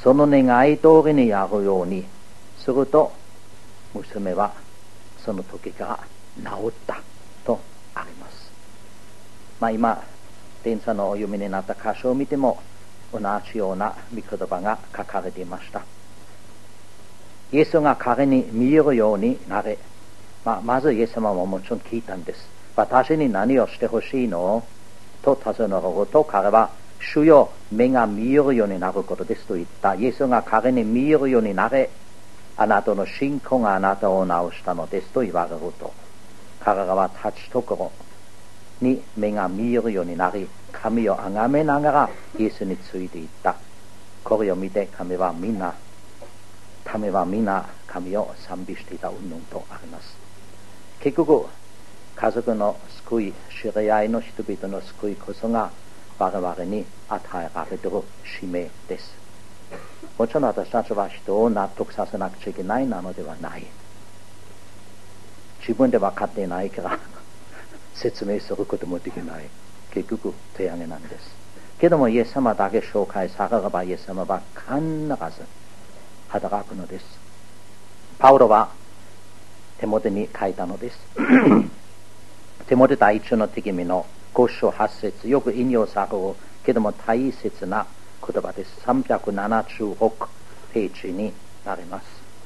その願い通りにやるようにすると、娘はその時から治ったとあります。今天さんのお読みになった箇所を見ても同じような御言葉が書かれていました。イエスが彼に見えるようになれ。まずイエス様ももちろん聞いたんです。私に何をしてほしいのと尋ねると、彼は主よ、目が見えるようになることですと言った。イエスが彼に見えるようになれ。あなたの信仰があなたを治したのですと言われると、彼らは立ちところに目が見えるようになり、神を崇めながらイエスについていった。これを見て民はみんな神を賛美していた云々とあります。結局家族の救い、知り合いの人々の救いこそが我々に与えられている使命です。もちろん私たちは人を納得させなくちゃいけないなのではない。自分で分かっていないから説明することもできない。結局手上げなんです。けどもイエス様だけ紹介されればイエス様は必ず働くのです。パウロはテモテに書いたのですテモテ第一の手紙の5章8節、よく引用されるけども大切な言葉です。376ページになります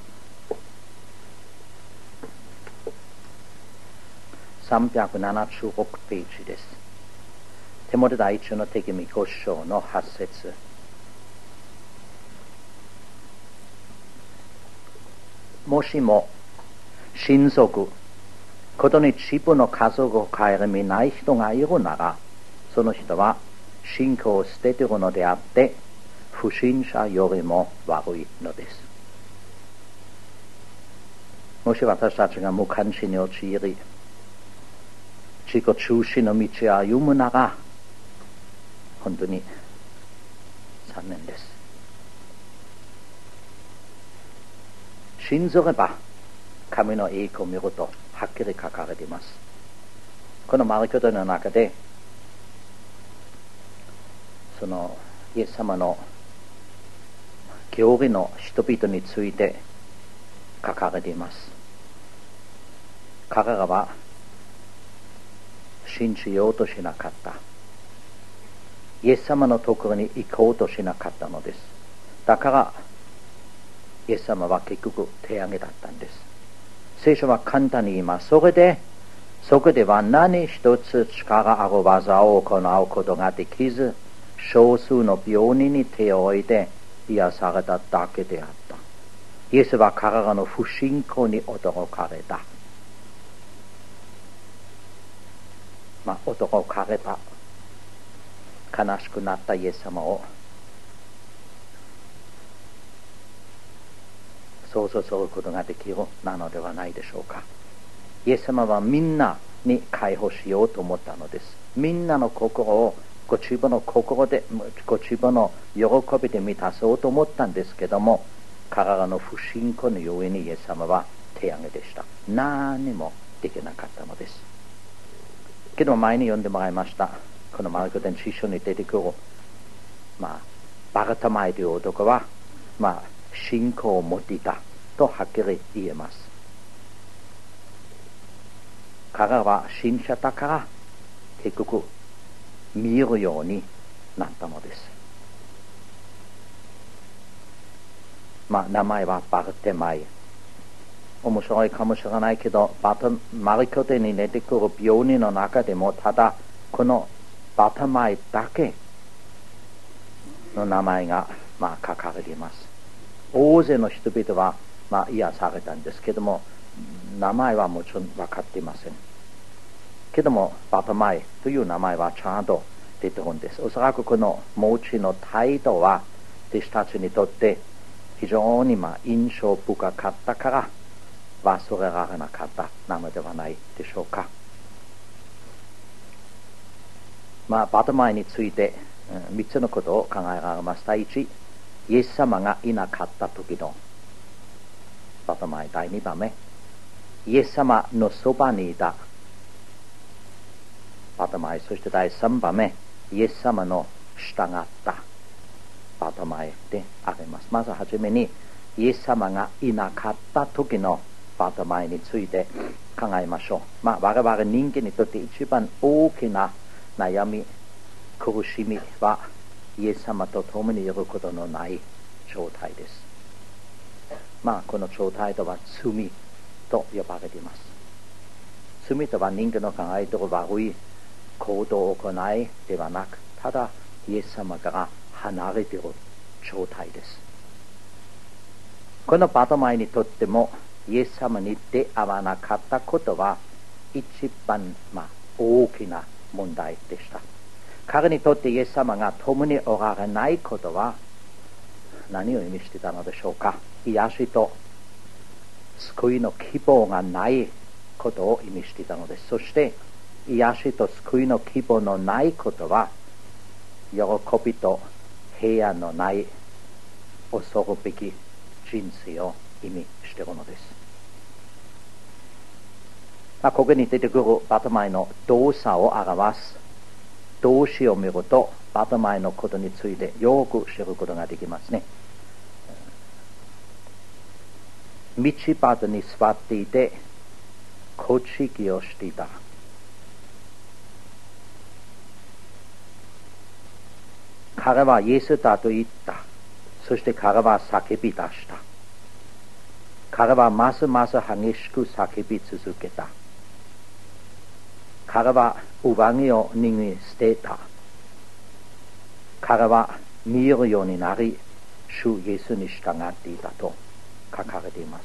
。376ページです。テモテ第一の手紙5章の8節、もしも親族、ことに自分の家族を顧みない人がいるなら、その人は信仰を捨てているのであって不信者よりも悪いのです。もし私たちが無関心に陥り自己中心の道を歩むなら本当に残念です。信ずれば神の栄光を見るとはっきり書かれています。このマルコの中でそのイエス様の教義の人々について書かれています。彼らは信じようとしなかった。イエス様のところに行こうとしなかったのです。だからイエス様は結局手上げだったんです。聖書は簡単に言います。そこでは何一つ力ある技を行うことができず、少数の病人に手を置いて癒されただけであった。イエスは彼らの不信仰に驚かれた。驚かれた。悲しくなったイエス様を想像することができるなのではないでしょうか。イエス様はみんなに解放しようと思ったのです。みんなの心をご自分の心で、ご自分の喜びで満たそうと思ったんですけども、彼らの不信仰のゆえにイエス様は手上げでした。何もできなかったのです。けど前に読んでもらいました。このマルコ伝司書に出てくる、バルタマイという男は、信仰を持っていたとはっきり言えます。彼らは信者だから結局見えるようになったのです。名前はバルテマイ。面白いかもしれないけど、マルコ伝に出てくる病人の中でもただこのバルテマイだけの名前が書かれています。大勢の人々は癒されたんですけども、名前はもちろん分かっていませんけども、バタマイという名前はちゃんと出てるんです。おそらくこの持ちの態度は弟子たちにとって非常に印象深かったから忘れられなかったなのではないでしょうか。バタマイについて3つのことを考えられます。第一、イエス様がいなかった時のバタマイ。第2番目、イエス様のそばにいたバタマイ。そして第3番目、イエス様の従ったバタ前であります。まずはじめにイエス様がいなかった時のバタ前について考えましょう。我々人間にとって一番大きな悩み、苦しみはイエス様と共にいることのない状態です。この状態とは罪と呼ばれています。罪とは人間の考えている悪い行動を行いではなく、ただイエス様から離れている状態です。このバタマイにとってもイエス様に出会わなかったことは一番大きな問題でした。彼にとってイエス様が共におられないことは何を意味していたのでしょうか。癒しと救いの希望がないことを意味していたのです。そして癒しと救いの希望のないことは喜びと平安のない恐るべき人生を意味しているのです。ここに出てくるバタマイの動作を表す動詞を見るとバタマイのことについてよく知ることができますね。道端に座っていてこちきをしていた。彼はイエスだと言った。そして彼は叫び出した。彼はますます激しく叫び続けた。彼は上着を脱ぎ捨てた。彼は見えるようになり、主イエスに従っていたと書かれています。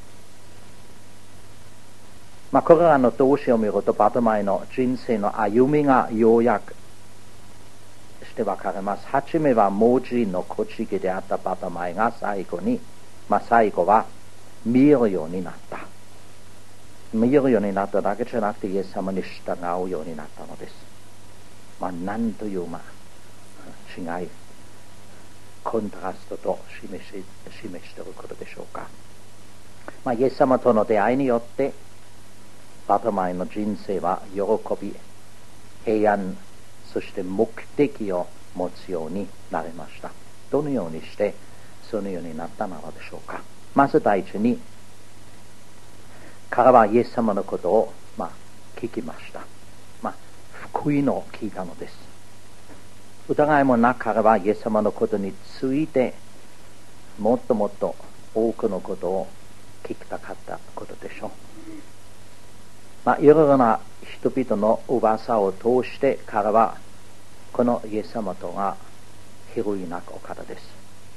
これらの動詞を見るとバタマイの人生の歩みがようやくしてわかります。はじめは盲人のこちきであったバタマイが最後は見えるようになった。見えるようになっただけじゃなくてイエス様に従うようになったのです。なんという違い、コントラストと示していることでしょうか。イエス様との出会いによってバタマイの人生は喜び、平安、そして目的を持つようになりました。どのようにしてそのようになったのでしょうか。まず第一に彼はイエス様のことを聞きました。福音を聞いたのです。疑いもなく彼はイエス様のことについてもっともっと多くのことを聞きたかったことでしょう。いろいろな人々の噂を通して彼はこのイエス様とが比類なくお方です。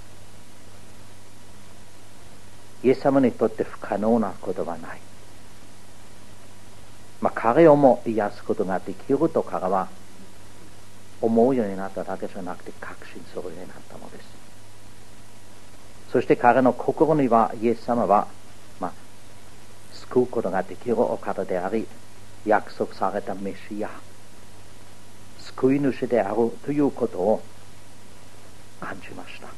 イエス様にとって不可能なことはない。彼をも癒すことができると彼は思うようになっただけじゃなくて確信するようになったのです。そして彼の心にはイエス様は、救うことができるお方であり、約束されたメシア、救い主であるということを感じました。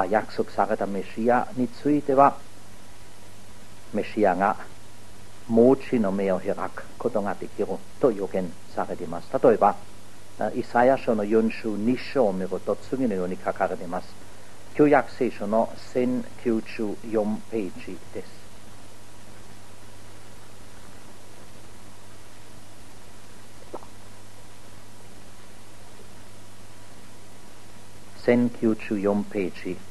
約束されたメシアについては、メシアが盲地の目を開くことができると予言されています。例えばイサヤ書の42章を見ると次のように書かれています。旧約聖書の1094ページです。1094ページ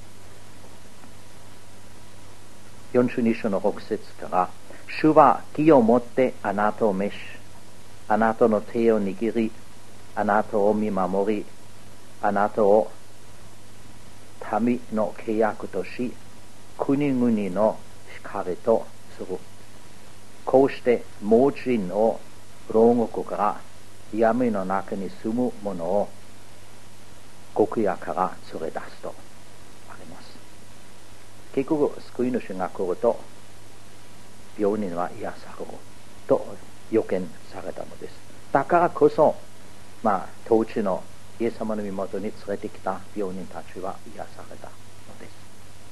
42章の6節から主は義をもってあなたを召し、あなたの手を握り、あなたを見守り、あなたを民の契約とし、国々の光とする。こうして盲人を牢獄から闇の中に住む者を極夜から連れ出すとあります。結局救い主が来ると病人は癒されると予見されたのです。だからこそ当地のイエス様の身元に連れてきた病人たちは癒されたのです。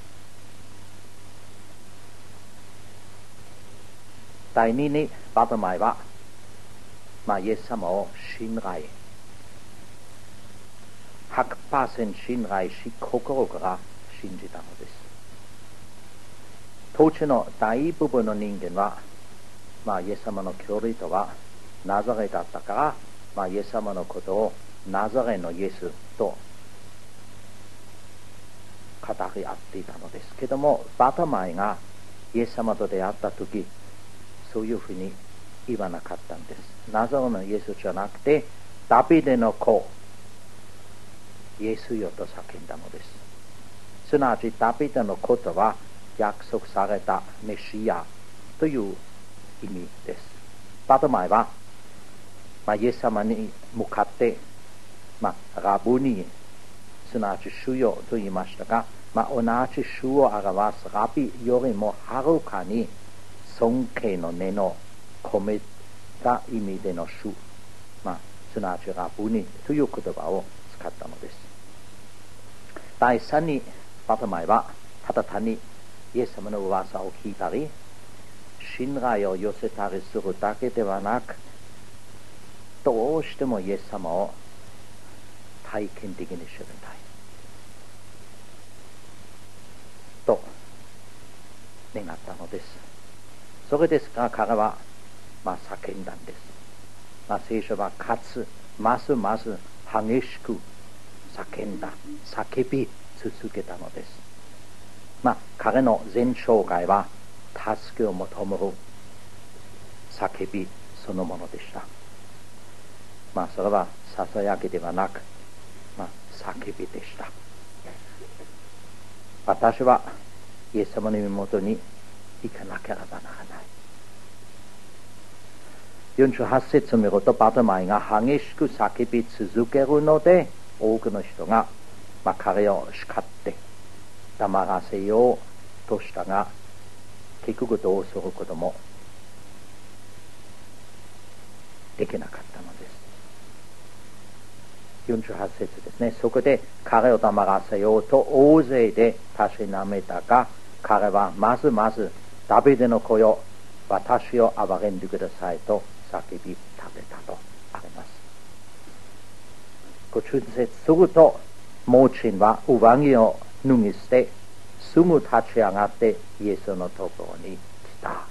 第二にバタマイは、イエス様を信頼、 100% 信頼し、心から信じたのです。当地の大部分の人間は、イエス様の教理とはナザレだったから、イエス様のことをナザレのイエスと語り合っていたのですけども、バタマイがイエス様と出会った時、そういうふうに言わなかったんです。ナザレのイエスじゃなくて、ダビデの子イエスよと叫んだのです。すなわちダビデの子とは約束されたメシアという意味です。バタマイは、イエス様に向かって、ラブニ、すなわち主よと言いましたが、同じ主を表すラビよりもはるかに尊敬の念を込めた意味での主、すなわちラブニという言葉を使ったのです。第3にバタマイはただ単にイエス様の噂を聞いたり信頼を寄せたりするだけではなく、どうしてもイエス様を体験的に知りたいと願ったのです。それですから彼は叫んだんです。聖書はかつますます激しく叫んだ、叫び続けたのです。彼の全生涯は助けを求める叫びそのものでした。それはささやきではなく、叫びでした。私はイエス様の身元に行かなければならない。48節を見るとバタマイが激しく叫び続けるので、多くの人が、彼を叱って黙らせようとしたが、結局どうすることもできなかったのです。48節ですね。そこで彼を黙らせようと大勢でたしなめたが、彼はまずまずダビデの子よ、私を憐れんでくださいと叫び立てたとあります。50節すると盲人は上着を脱ぎ捨て、すぐ立ち上がってイエスのところに来た。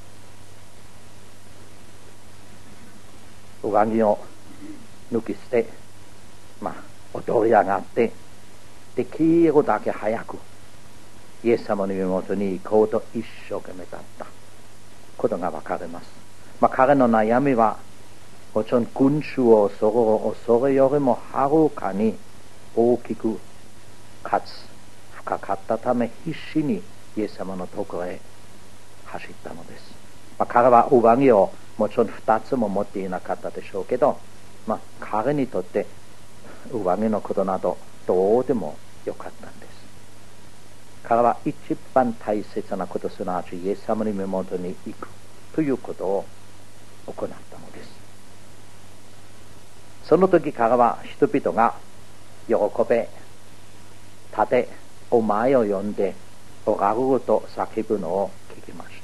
上着を脱ぎ捨て、踊り上がってできるだけ早くイエス様の身元に行こうと一生懸命だったことがわかります。彼の悩みはもちろん群衆を恐れよりもはるかに大きくかつ深かったため、必死にイエス様のところへ走ったのです。彼は上着をもちろん2つも持っていなかったでしょうけど、彼にとって上着のことなどどうでもよかったんです。彼は一番大切なこと、すなわちイエス様の身元に行くということを行ったのです。その時彼は人々が喜べ、立て、お前を呼んでおらぐると叫ぶのを聞きました。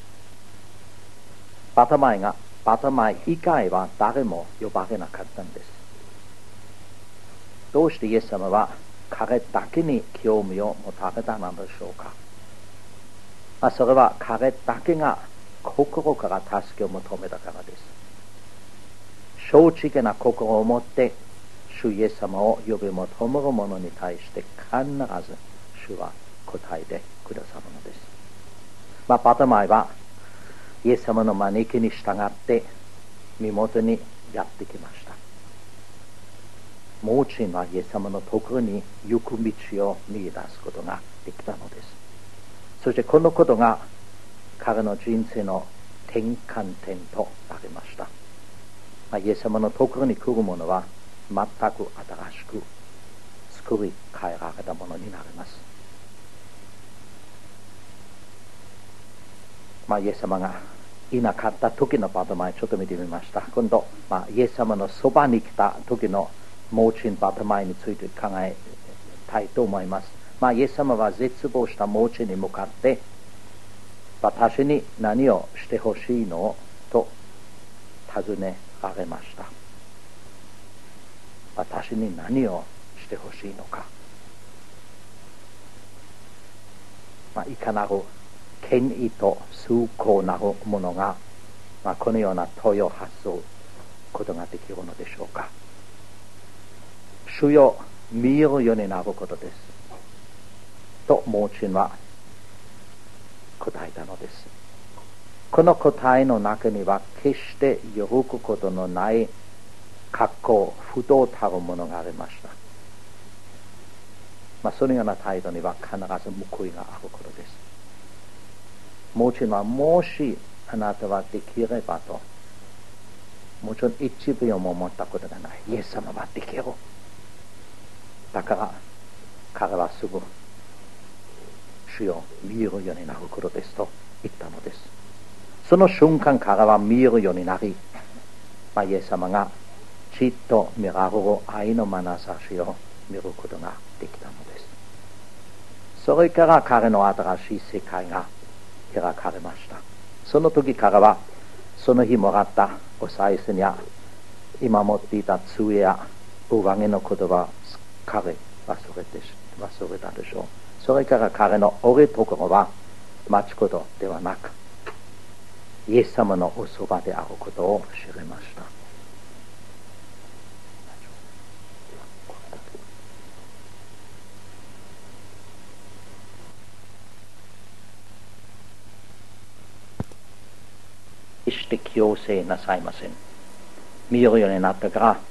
バタマイ以外は誰も呼ばれなかったんです。どうしてイエス様は彼だけに興味を持たれたのでしょうか。それは彼だけが心から助けを求めたからです。正直な心を持って主イエス様を呼び求める者に対して必ず主は答えてくださるのです。バタマイはイエス様の招きに従って身元にやってきました。盲人はイエス様のところに行く道を見出すことができたのです。そしてこのことが彼の人生の転換点となりました。イエス様のところに来る者は全く新しく作り変えられたものになります。イエス様がいなかった時のバタマイちょっと見てみました。今度、イエス様のそばに来た時の盲人バタマイについて考えたいと思います。イエス様は絶望した盲人に向かって私に何をしてほしいのと尋ねられました。私に何をししてほしいのか、いかなる権威と崇高なるものが、このような問いを発することができるのでしょうか。主よ、見えるようになることですと盲人は答えたのです。この答えの中には決して揺るぐことのない格好、不動たるものがありました。そのような態度には必ず報いがあることです。盲人はもしあなたはできればと、もちろん一秒も思ったことがない。イエス様はできる。だから彼はすぐ主よ見えるようになることですと言ったのです。その瞬間彼は見えるようになり、イエス様がじっと見られる愛の眼差しを見ることができたのです。それから彼の新しい世界が開かれました。その時彼はその日もらったお賽銭や今持っていた杖や上着の言葉をすっかり忘れたでしょう。それから彼のおるところは待つことではなく、イエス様のおそばであることを知りました。決して強制なさいません。見えるようになったから